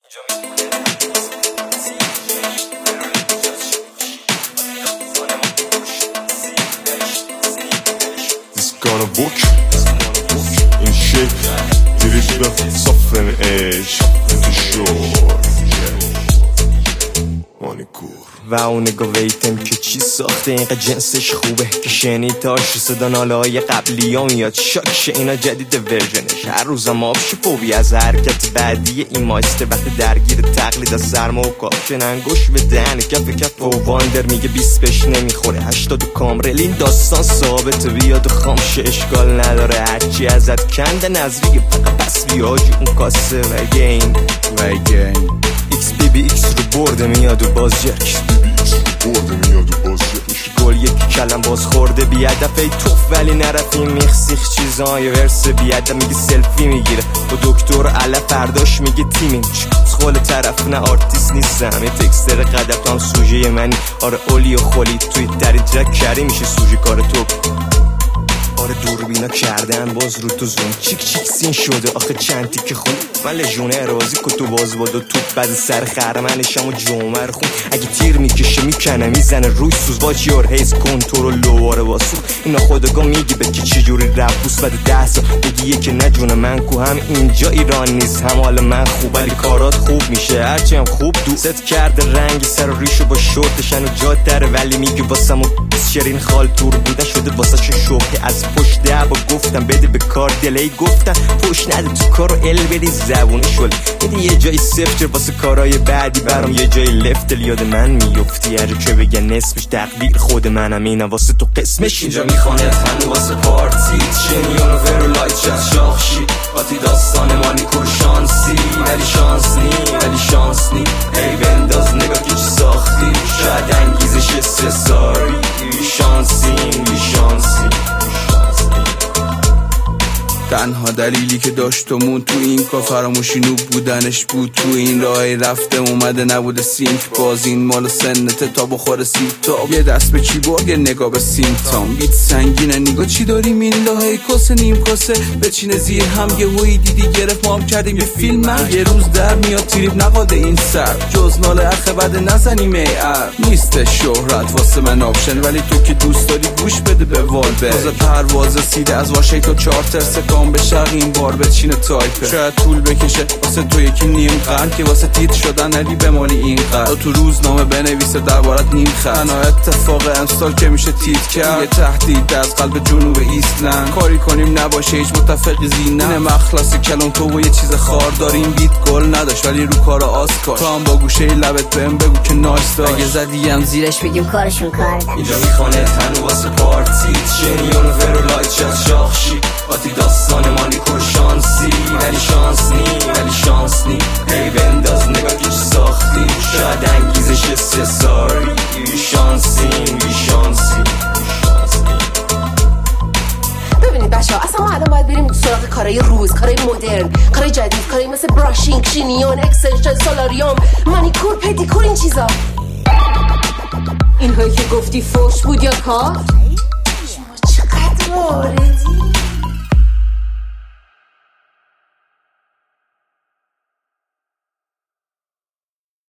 It's gonna book in shape درشت صفن ايش تشور مانیکور و اون نگاه ویتم که چی ساخته اینقدر جنسش خوبه که شنیداش صدا ناله های قبلی ها میاد شاکشه اینا جدید ورژنش هر روزم آبش فوبی از حرکت بعدی این مایستر وقتی درگیر تقلید از سرما و کاپشن انگوش به دهن کف و واندر میگه 20 بهش نمیخوره 80 کامرل این داستان ثابت بیاد خامشه اشکال نداره هرچی ازت کندن از ریگه فقط پس بیاجی اون کاسه و گین ایکس بی بی ایکس رو برده میاد و باز جرک گل یک کلم باز خورده بیادف ای توف ولی نرفیم میخسیخ چیزای ورس بیادف میگه سلفی میگیره و دکتر علا فرداش میگه تیمین خول طرف نه آرتیست نیستم یه تکستر قدر تو هم سوژه منی آره اولی و خولی توی درجه کری میشه سوژه کار تو آره دوربینا کردن باز رو تو زون چیک سین شده آخه چند تیکه خون من لژونه رازی که تو باز بود و توپ بعد سر خرمنشم و جمعه رو خون اگه تیر میکشه میکنه میزنه روی سوز باج یور هیز کنترل لواره واسو اینا خودگاه میگی به که چجوری رپ بوس بعد 10 سال بگیه که نجونه من کو هم اینجا ایران نیست هم حال من خوب ولی کارات خوب میشه هرچی هم خوب دوست کرده رنگی سر و ریشو با شورتشن و جات داره ولی میگه واسم و شیرین خال تور بودن شده واسه شوخی از پشت دعوا گفتم بده به کار دلی گفتم پوش نده تو کارو ال بدی زبونه شل بده یه جای صفر واسه کارهای بعدی برام یه جای لفت یاد من میفتی هر که بگن نصفش تقدیر خود منم اینا واسه تو قسمش اینجا میخوانه همه واسه پارتی شنیون و ورو لایت شد شاخشی باتی داستان مانیکور شانسی ولی شانس نی ای بنداز نگاه که چی ساختی شاید انگیزش سساری شانسی تنها دلیلی که داشتمون تو این کار فراموشی نوب بودنش بود تو این راه رفته اومده نبوده سینک باز این مال سنته تا بخوره سیتاب یه دست به چیبورگ یه نگاه به سیمتام بیت سنگینه نگاه چی داریم این لاهی کاسه نیم کاسه بچینه زیر هم یه هوی دیدی گرفت ما هم کردیم یه فیلم یه روز در میاد تریب نقاده این سر جز ناله اخه بده نزنیم ای نیست شهرت واسه من آپشن ولی تو که دوست داری گوش بده به والبر واسه پرواز سیده از واشنگتن چارتر سکام به شرق این بار بچینه تایپه شاید طول بکشه واسه تو یکی نیم قرن که واسه تیت شدن علی به مالی این قرن تو روزنامه بنویسه دربارت نیم خط تنها اتفاق امسال که میشه تیت کرد یه تهدید از قلب جنوب ایسلند کاری کنیم نباشه هیچ متفقی زینه این مخلص کلون تو و یه چیز خار داریم بیت گل نداشت ولی رو کار آسکار تو هم با گوشه لبت بهم بگو که نایس داشت اگه زدیم زیرش بگیم کارشون کردن اینجا میخوانه تنو واسه پارتی شنیون و ورو لایت شد شاخشی باتی داستان مانیکور شانسی ولی شانس نی ای بنداز نگاه که چی ساختی شاید انگیزش سساری شانسی ببینید بچه ها اصلا ما الان باید بریم سراغ کارهای روز کارهای مدرن کارهای جدید کارهای مثل براشینگ شینیون اکستنشن سولاریوم مانیکور پدیکور این چیزا این هایی که گفتی فوش بود یا کار شما چقدر موردی